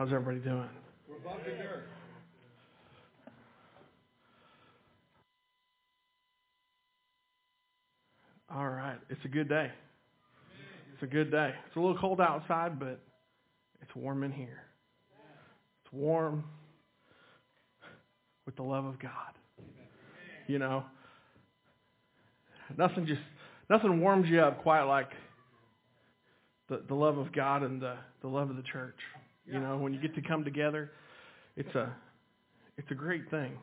How's everybody doing? We're bumping dirt. All right. It's a good day. It's a good day. It's a little cold outside, but it's warm in here. It's warm with the love of God. You know, nothing warms you up quite like the love of God and the love of the church. You know, when you get to come together, it's a great thing.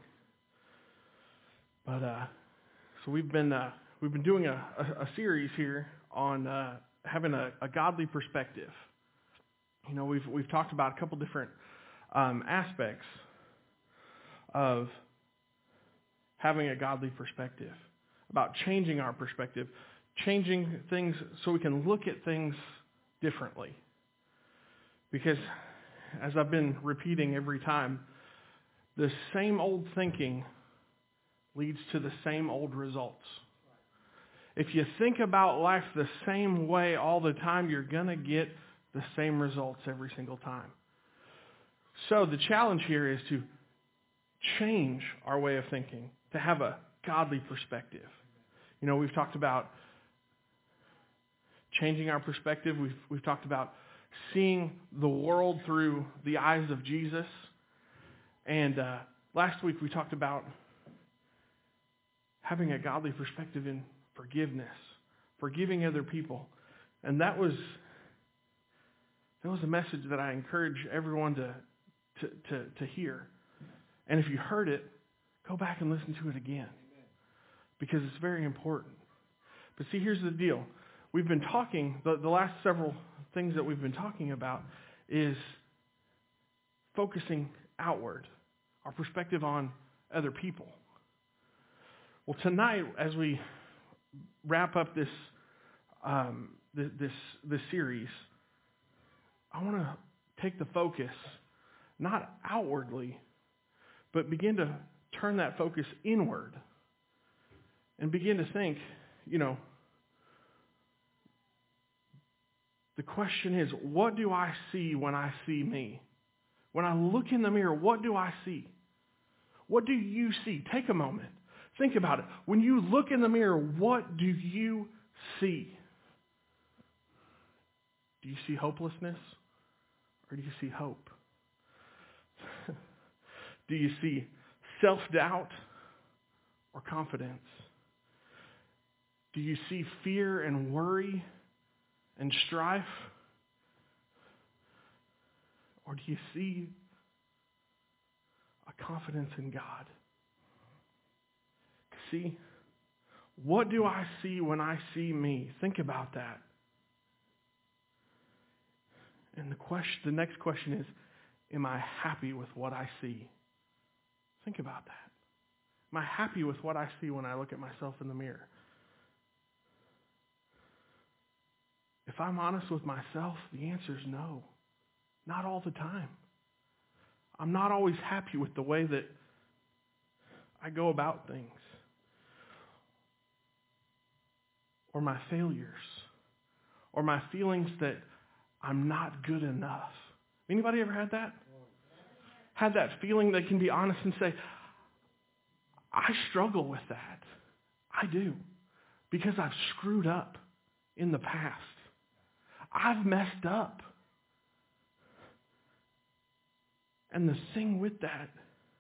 But so we've been doing a series here on having a godly perspective. You know, we've talked about a couple different aspects of having a godly perspective, about changing our perspective, changing things so we can look at things differently. Because, as I've been repeating every time, the same old thinking leads to the same old results. If you think about life the same way all the time, you're going to get the same results every single time. So the challenge here is to change our way of thinking, to have a godly perspective. You know, we've talked about changing our perspective. We've talked about seeing the world through the eyes of Jesus. And last week we talked about having a godly perspective in forgiveness, forgiving other people. And that was a message that I encourage everyone to hear. And if you heard it, go back and listen to it again, because it's very important. But see, here's the deal. We've been talking, the last several things that we've been talking about is focusing outward, our perspective on other people. Well, tonight, as we wrap up this series, I want to take the focus not outwardly, but begin to turn that focus inward and begin to think, you know, the question is, what do I see when I see me? When I look in the mirror, what do I see? What do you see? Take a moment. Think about it. When you look in the mirror, what do you see? Do you see hopelessness, or do you see hope? Do you see self-doubt or confidence? Do you see fear and worry and strife? Or do you see a confidence in God? See, what do I see when I see me? Think about that. And the next question is, am I happy with what I see? Think about that. Am I happy with what I see when I look at myself in the mirror? If I'm honest with myself, the answer is no. Not all the time. I'm not always happy with the way that I go about things, or my failures, or my feelings that I'm not good enough. Anybody ever had that? Had that feeling that can be honest and say, I struggle with that. I do. Because I've screwed up in the past. I've messed up. And the thing with that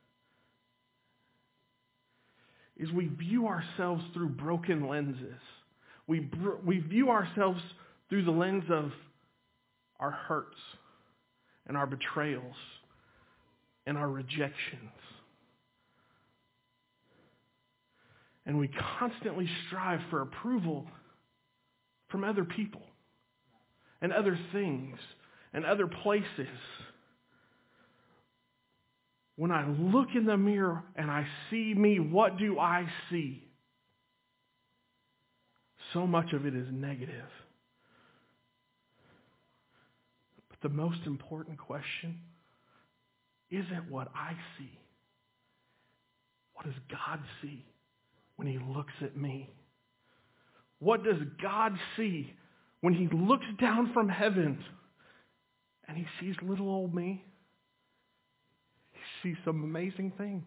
is we view ourselves through broken lenses. We view ourselves through the lens of our hurts and our betrayals and our rejections. And we constantly strive for approval from other people and other things and other places. When I look in the mirror and I see me, what do I see? So much of it is negative. But the most important question isn't what I see. What does God see when he looks at me? What does God see when he looks down from heaven and he sees little old me? see some amazing things.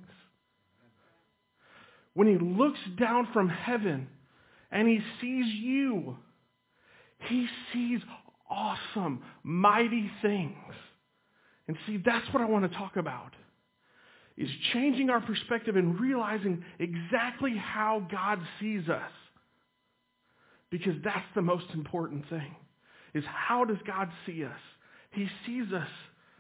When he looks down from heaven and he sees you, he sees awesome, mighty things. And see, that's what I want to talk about, is changing our perspective and realizing exactly how God sees us. Because that's the most important thing, is how does God see us? He sees us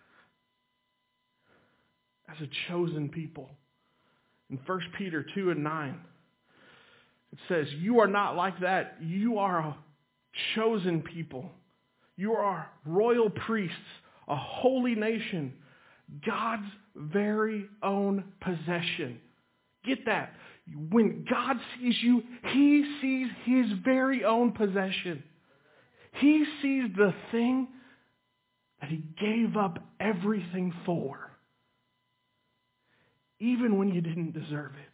as a chosen people. In 1 Peter 2:9, it says, you are not like that. You are a chosen people. You are royal priests, a holy nation, God's very own possession. Get that. When God sees you, he sees his very own possession. He sees the thing that he gave up everything for, even when you didn't deserve it.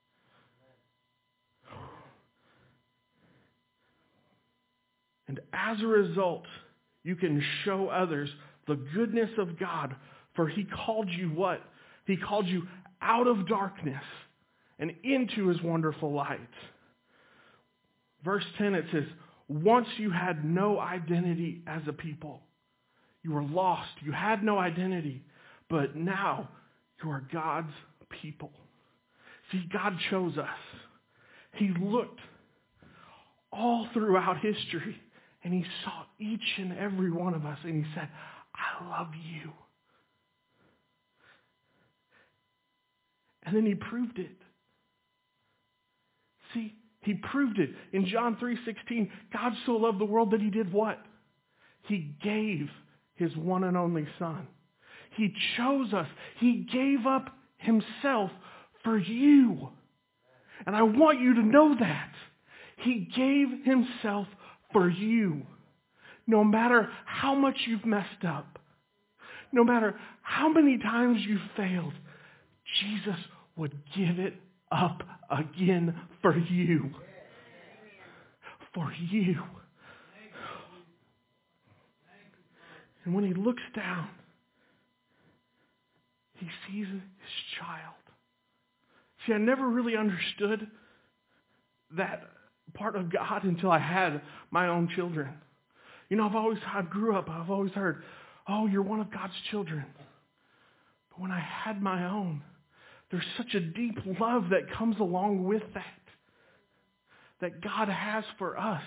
And as a result, you can show others the goodness of God, for he called you what? He called you out of darkness and into his wonderful light. Verse 10, it says, once you had no identity as a people. You were lost. You had no identity. But now you are God's people. See, God chose us. He looked all throughout history and he saw each and every one of us and he said, I love you. And then he proved it. See, he proved it. In John 3:16, God so loved the world that he did what? He gave his one and only Son. He chose us. He gave up himself for you. And I want you to know that. He gave himself for you. No matter how much you've messed up, no matter how many times you've failed, Jesus would give it up again for you. For you. And when he looks down, he sees his child. See, I never really understood that part of God until I had my own children. You know, I grew up, I've always heard, oh, you're one of God's children. But when I had my own, there's such a deep love that comes along with that God has for us.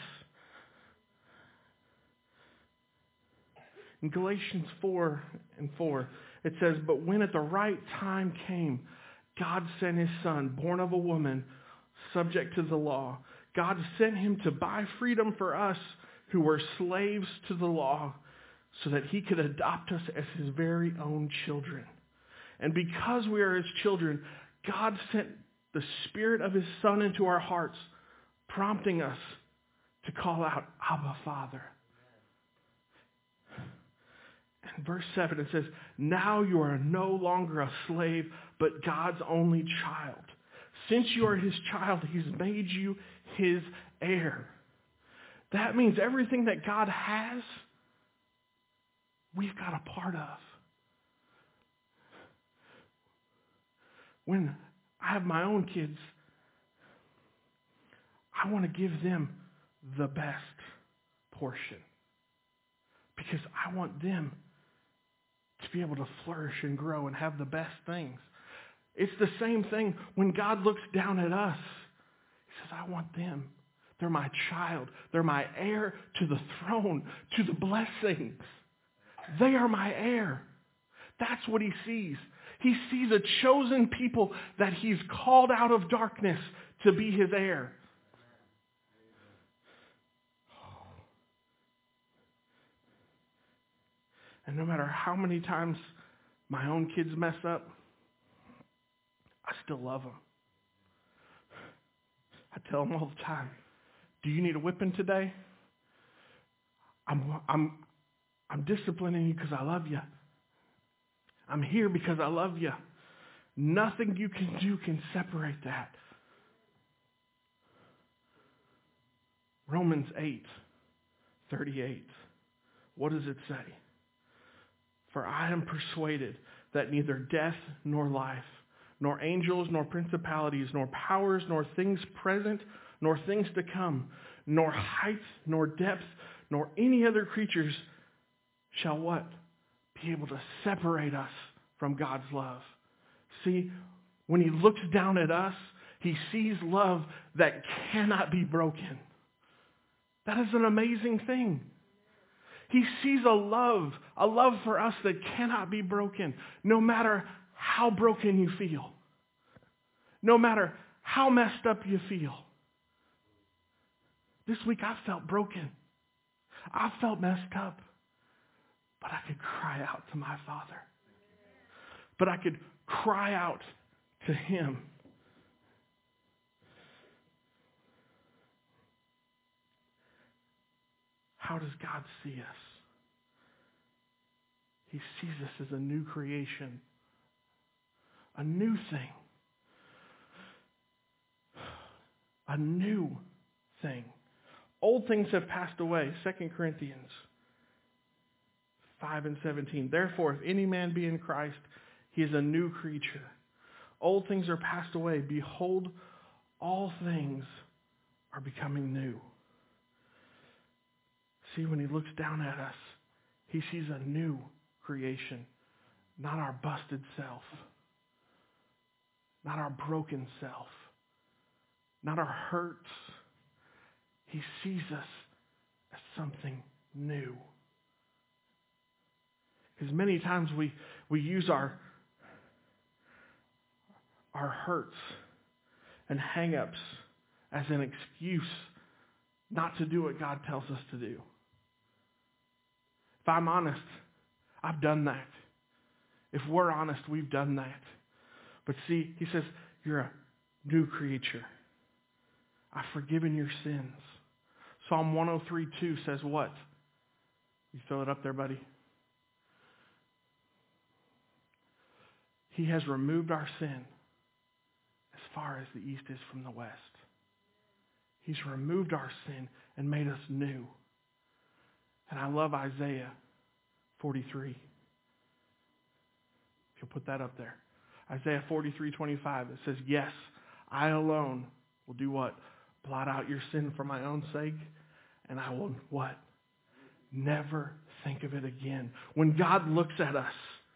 In Galatians 4:4, it says, but when at the right time came, God sent his Son, born of a woman, subject to the law. God sent him to buy freedom for us who were slaves to the law, so that he could adopt us as his very own children. And because we are his children, God sent the Spirit of his Son into our hearts, prompting us to call out, Abba, Father. And verse 7, it says, now you are no longer a slave, but God's only child. Since you are his child, he's made you his heir. That means everything that God has, we've got a part of. When I have my own kids, I want to give them the best portion. Because I want them to be able to flourish and grow and have the best things. It's the same thing when God looks down at us. He says, I want them. They're my child. They're my heir to the throne, to the blessings. They are my heir. That's what he sees. He sees a chosen people that he's called out of darkness to be his heir. And no matter how many times my own kids mess up, I still love them. I tell them all the time, do you need a whipping today? I'm disciplining you because I love you. I'm here because I love you. Nothing you can do can separate that. Romans 8:38. What does it say? For I am persuaded that neither death nor life, nor angels, nor principalities, nor powers, nor things present, nor things to come, nor height, nor depth, nor any other creatures shall what? Be able to separate us from God's love. See, when he looks down at us, he sees love that cannot be broken. That is an amazing thing. He sees a love for us that cannot be broken, no matter how broken you feel, no matter how messed up you feel. This week I felt broken. I felt messed up, but I could cry out to my Father. But I could cry out to him. How does God see us? He sees us as a new creation, a new thing, a new thing. Old things have passed away. 2 Corinthians 5:17. Therefore, if any man be in Christ, he is a new creature. Old things are passed away. Behold, all things are becoming new. See, when he looks down at us, he sees a new creation, not our busted self, not our broken self, not our hurts. He sees us as something new. Because many times we use our hurts and hang-ups as an excuse not to do what God tells us to do. If I'm honest, I've done that. If we're honest, we've done that. But see, he says, you're a new creature. I've forgiven your sins. Psalm 103:2 says what? You throw it up there, buddy. He has removed our sin as far as the east is from the west. He's removed our sin and made us new. And I love Isaiah 43. If you'll put that up there. Isaiah 43:25. It says, yes, I alone will do what? Blot out your sin for my own sake. And I will what? Never think of it again. When God looks at us,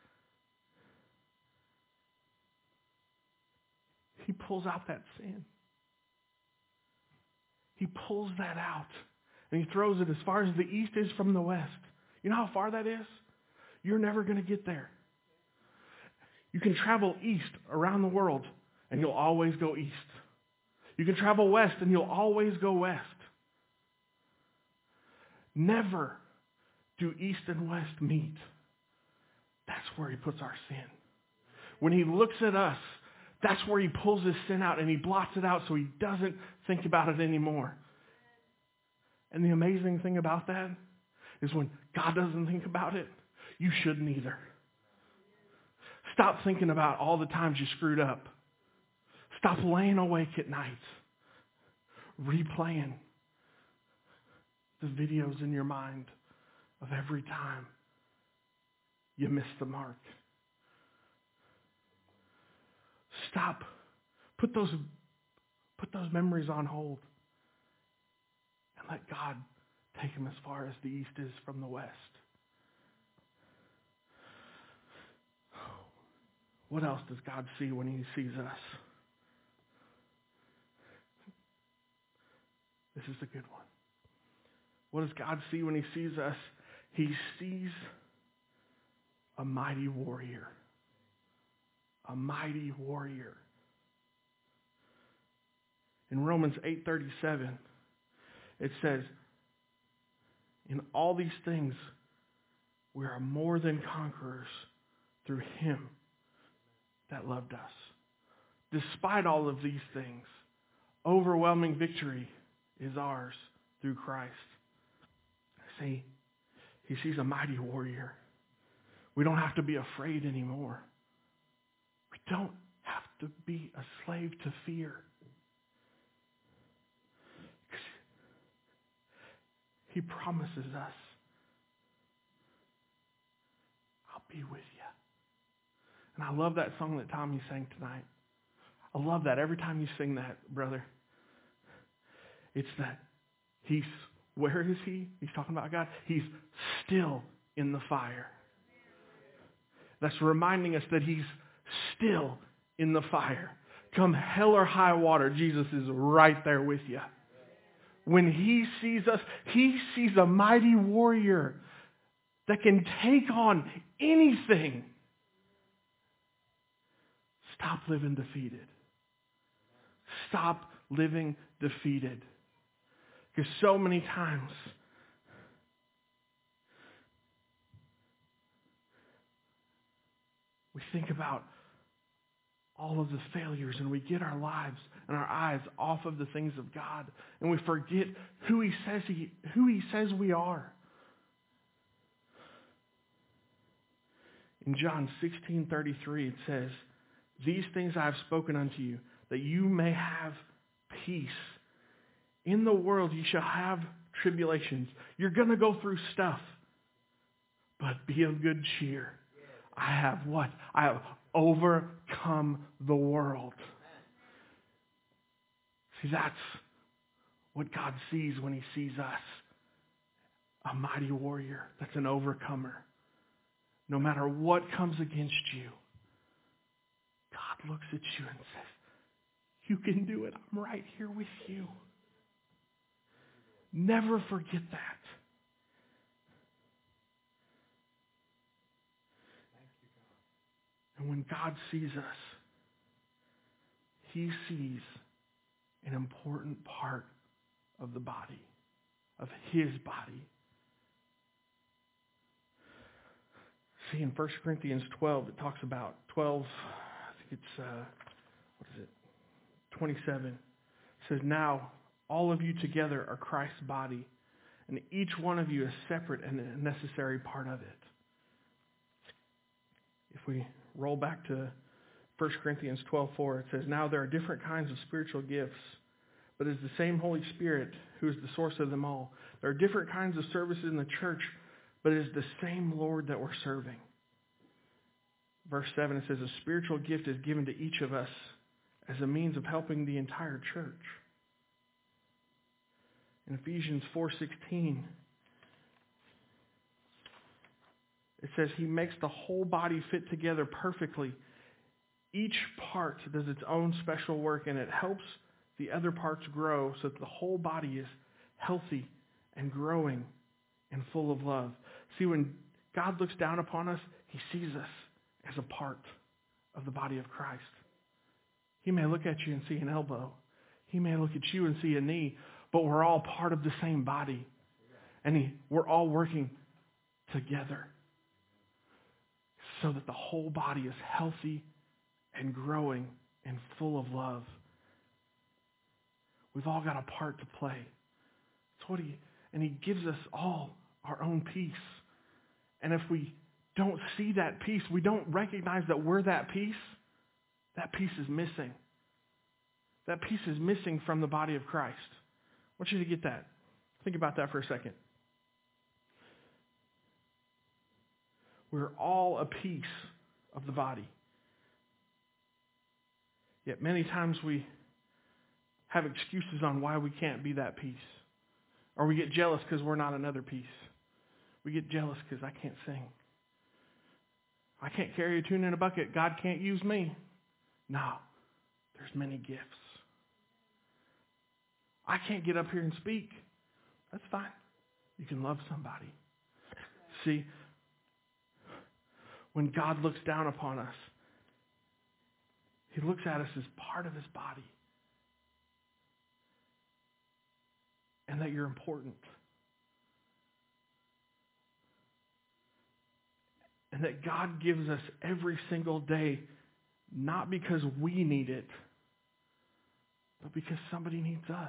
he pulls out that sin. He pulls that out. And he throws it as far as the east is from the west. You know how far that is? You're never going to get there. You can travel east around the world, and you'll always go east. You can travel west, and you'll always go west. Never do east and west meet. That's where he puts our sin. When he looks at us, that's where he pulls his sin out, and he blots it out so he doesn't think about it anymore. And the amazing thing about that is when God doesn't think about it, you shouldn't either. Stop thinking about all the times you screwed up. Stop laying awake at night, replaying the videos in your mind of every time you missed the mark. Stop. Put those memories on hold. And let God take them as far as the east is from the west. What else does God see when he sees us? This is a good one. What does God see when he sees us? He sees a mighty warrior. A mighty warrior. In Romans 8:37, it says, in all these things, we are more than conquerors through him that loved us. Despite all of these things, overwhelming victory is ours through Christ. See, he sees a mighty warrior. We don't have to be afraid anymore. We don't have to be a slave to fear. He promises us, I'll be with you. And I love that song that Tommy sang tonight. I love that. Every time you sing that, brother, it's that where is he? He's talking about God. He's still in the fire. That's reminding us that he's still in the fire. Come hell or high water, Jesus is right there with you. When he sees us, he sees a mighty warrior that can take on anything. Stop living defeated. Stop living defeated. Because so many times we think about all of the failures and we get our lives and our eyes off of the things of God and we forget who he says we are. In John 16:33 it says, "These things I have spoken unto you, that you may have peace. In the world you shall have tribulations." You're going to go through stuff. But be of good cheer. I have what? I have overcome the world. See, that's what God sees when he sees us. A mighty warrior that's an overcomer. No matter what comes against you, God looks at you and says, you can do it. I'm right here with you. Never forget that. And when God sees us, he sees an important part of the body, of his body. See, in 1 Corinthians 12, it talks about 12, I think it's, 27. It says, "Now all of you together are Christ's body, and each one of you is separate and a necessary part of it." If we roll back to 1 Corinthians 12:4, it says, "Now there are different kinds of spiritual gifts, but it's the same Holy Spirit who is the source of them all. There are different kinds of services in the church, but it is the same Lord that we're serving." Verse 7, it says, "A spiritual gift is given to each of us as a means of helping the entire church." In Ephesians 4:16, it says, "He makes the whole body fit together perfectly. Each part does its own special work, and it helps the other parts grow so that the whole body is healthy and growing and full of love." See, when God looks down upon us, he sees us as a part of the body of Christ. He may look at you and see an elbow. He may look at you and see a knee, but we're all part of the same body. And we're all working together so that the whole body is healthy and growing and full of love. We've all got a part to play. That's what he gives us all our own peace. And if we don't see that peace, we don't recognize that we're that peace is missing. That piece is missing from the body of Christ. I want you to get that. Think about that for a second. We're all a piece of the body. Yet many times we have excuses on why we can't be that piece. Or we get jealous because we're not another piece. We get jealous because I can't sing. I can't carry a tune in a bucket. God can't use me. No, there's many gifts. I can't get up here and speak. That's fine. You can love somebody. See, when God looks down upon us, he looks at us as part of his body. And that you're important. And that God gives us every single day, not because we need it, but because somebody needs us.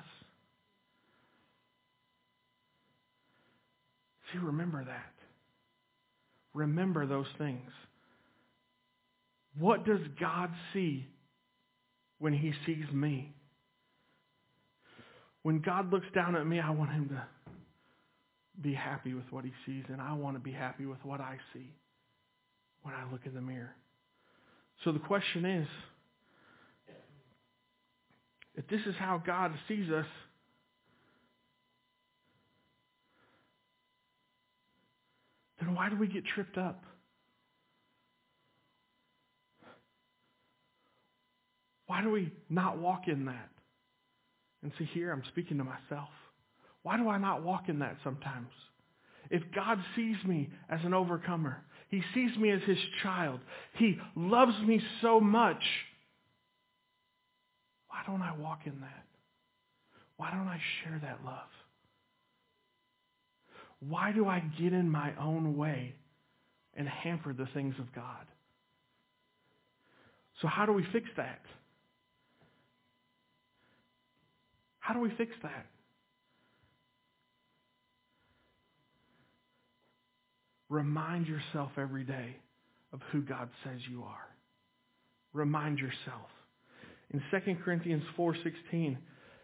See, remember that. Remember those things. What does God see when he sees me? When God looks down at me, I want him to be happy with what he sees, and I want to be happy with what I see when I look in the mirror. So the question is, if this is how God sees us, then why do we get tripped up? Why do we not walk in that? And see, here I'm speaking to myself. Why do I not walk in that sometimes? If God sees me as an overcomer, He sees me as His child, He loves me so much, why don't I walk in that? Why don't I share that love? Why do I get in my own way and hamper the things of God? So how do we fix that? How do we fix that? Remind yourself every day of who God says you are. Remind yourself. In 2 Corinthians 4:16,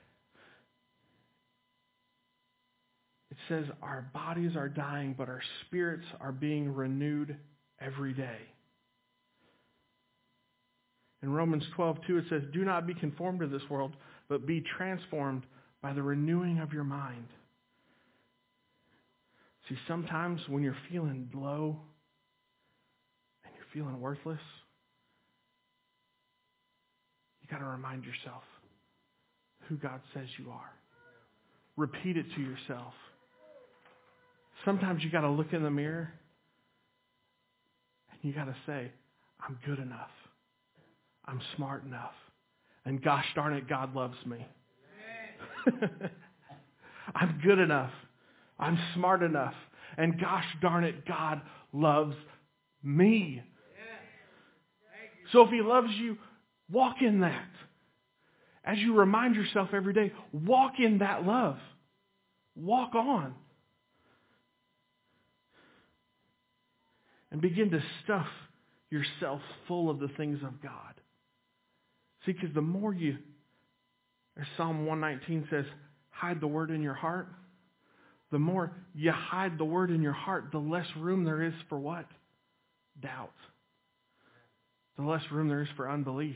it says, our bodies are dying, but our spirits are being renewed every day. In Romans 12:2, it says, do not be conformed to this world, but be transformed by the renewing of your mind. See, sometimes when you're feeling low and you're feeling worthless, you got to remind yourself who God says you are. Repeat it to yourself. Sometimes you got to look in the mirror and you got to say, I'm good enough. I'm smart enough. And gosh darn it, God loves me. I'm good enough. I'm smart enough. And gosh darn it, God loves me. So if He loves you, walk in that. As you remind yourself every day, walk in that love. Walk on. And begin to stuff yourself full of the things of God. See, because the more you, as Psalm 119 says, hide the word in your heart, the more you hide the word in your heart, the less room there is for what? Doubt. The less room there is for unbelief.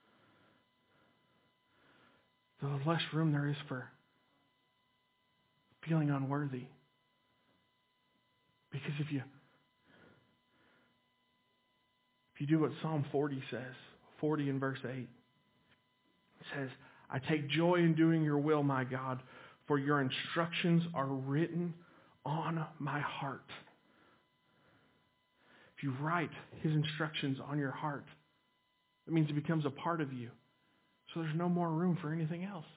The less room there is for feeling unworthy. Because if you do what Psalm 40 says, 40 in verse 8, it says, I take joy in doing your will, my God, for your instructions are written on my heart. If you write His instructions on your heart, it means it becomes a part of you. So there's no more room for anything else.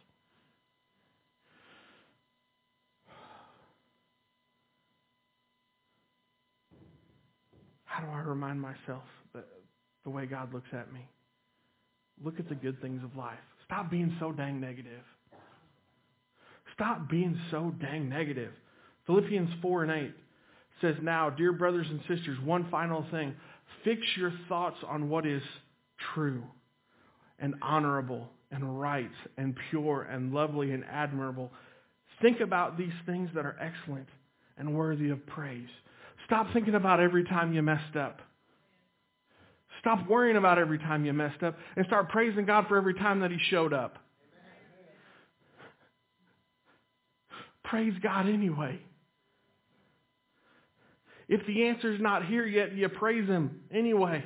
How do I remind myself that the way God looks at me? Look at the good things of life. Stop being so dang negative. Stop being so dang negative. Philippians 4:8 says, now, dear brothers and sisters, one final thing. Fix your thoughts on what is true and honorable and right and pure and lovely and admirable. Think about these things that are excellent and worthy of praise. Stop thinking about every time you messed up. Stop worrying about every time you messed up and start praising God for every time that He showed up. Praise God anyway. If the answer's not here yet, you praise Him anyway.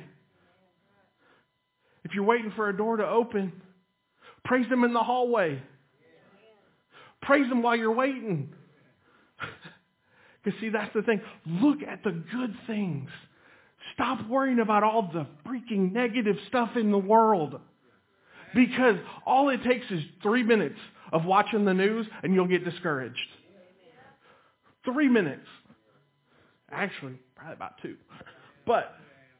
If you're waiting for a door to open, praise Him in the hallway. Praise Him while you're waiting. Because see, that's the thing. Look at the good things. Stop worrying about all the freaking negative stuff in the world. Because all it takes is 3 minutes of watching the news and you'll get discouraged. 3 minutes. Actually, probably about 2. But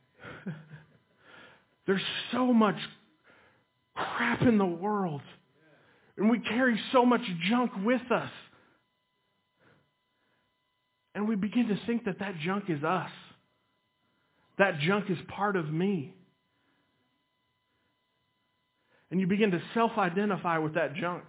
there's so much crap in the world. And we carry so much junk with us. And we begin to think that that junk is us. That junk is part of me. And you begin to self-identify with that junk.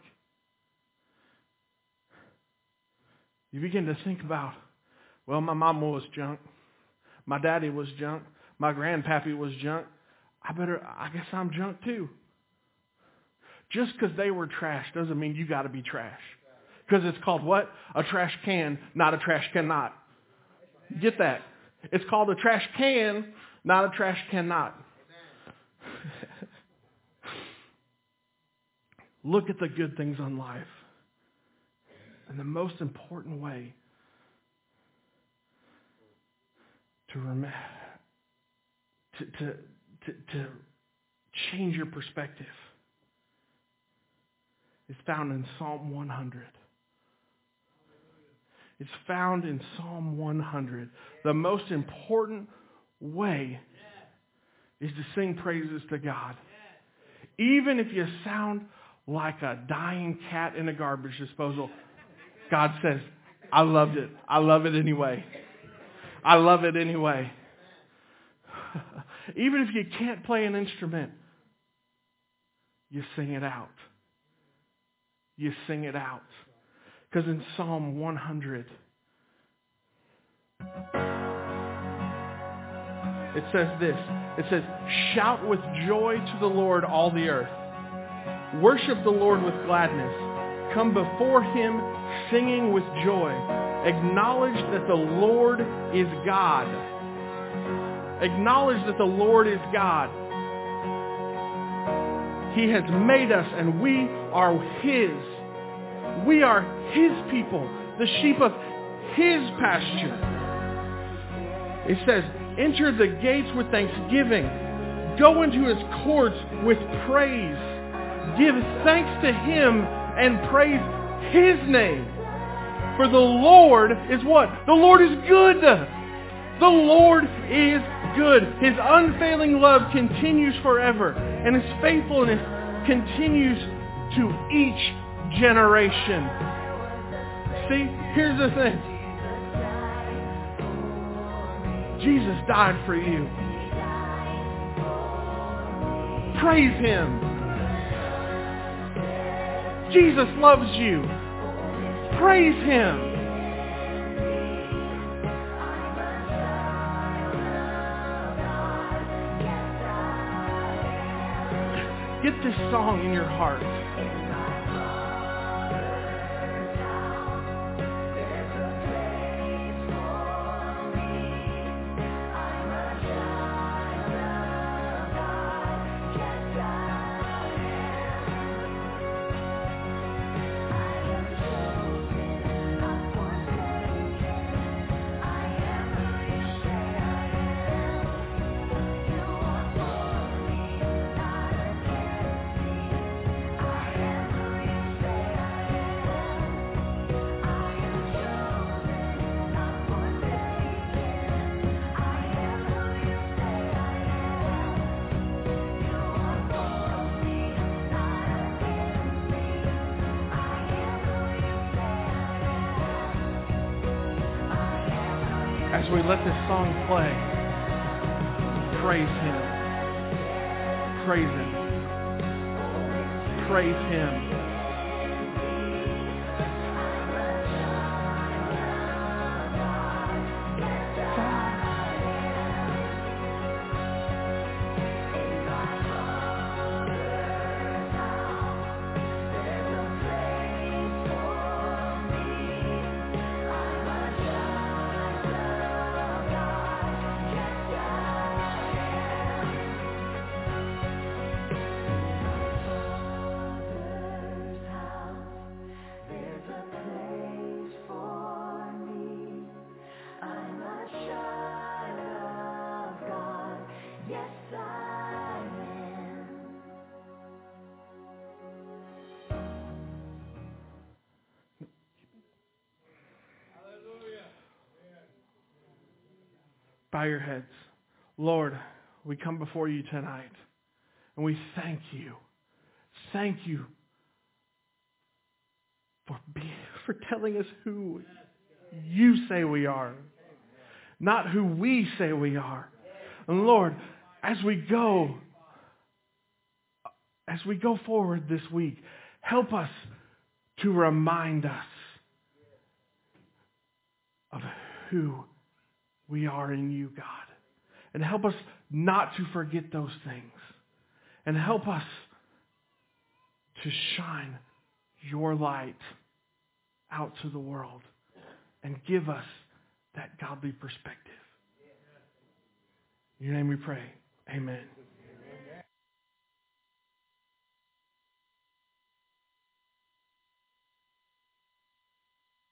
You begin to think about, well, my mama was junk. My daddy was junk. my grandpappy was junk, I guess I'm junk too. Just because they were trash doesn't mean you got to be trash. Because it's called what? A trash can, not a trash cannot. Get that? It's called a trash can, not a trash cannot. Look at the good things in life. And the most important way to change your perspective is found in Psalm 100. It's found in Psalm 100. The most important way is to sing praises to God. Even if you sound like a dying cat in a garbage disposal, God says, I loved it. I love it anyway. I love it anyway. Even if you can't play an instrument, you sing it out. You sing it out. Because in Psalm 100, it says this. It says, shout with joy to the Lord, all the earth. Worship the Lord with gladness. Come before him singing with joy. Acknowledge that the Lord is God. Acknowledge that the Lord is God. He has made us and we are his. We are his people, the sheep of his pasture. It says, enter the gates with thanksgiving. Go into his courts with praise. Give thanks to him and praise his name. For the Lord is what? The Lord is good. The Lord is good. His unfailing love continues forever, and his faithfulness continues to each generation. See, here's the thing. Jesus died for you. Praise him. Jesus loves you. Praise him. Get this song in your heart. As we let this song play, praise him. Praise him. Praise him. Bow your heads. Lord, we come before you tonight, and we thank you. Thank you for telling us who you say we are, not who we say we are. And Lord, as we go forward this week, help us to remind us of who we are in you, God. And help us not to forget those things. And help us to shine your light out to the world and give us that godly perspective. In your name we pray. Amen.